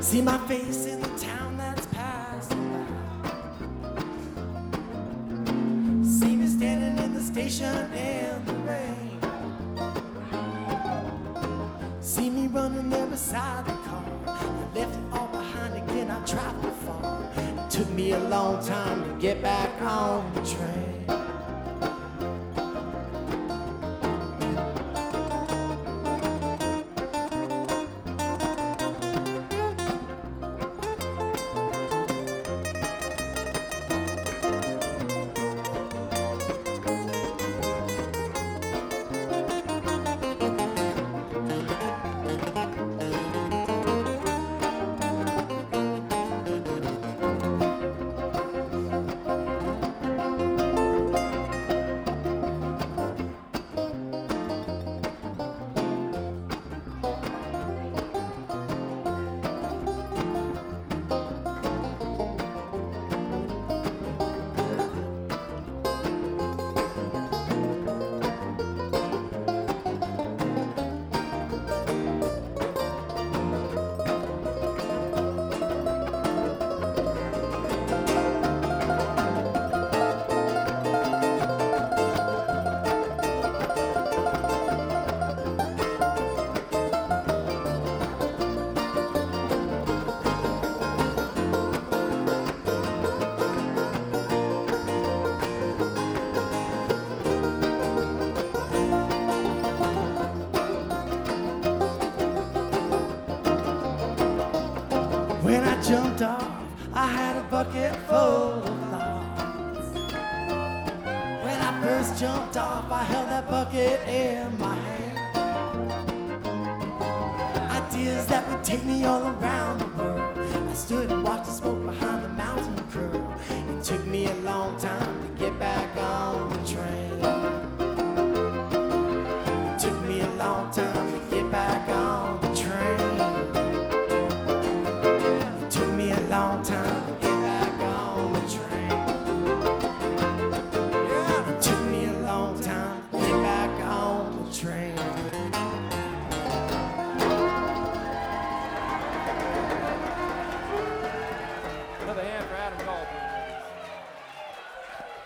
See my face in the town that's passing by. See me standing in the station in the rain. See me running there beside the car. I left it all behind again, I traveled far. It took me a long time to get back on the train. When I jumped off, I had a bucket full of thoughts. When I first jumped off, I held that bucket in my hand. Ideas that would take me all around the world. I stood and watched the smoke behind the mountain curl. It took me a long time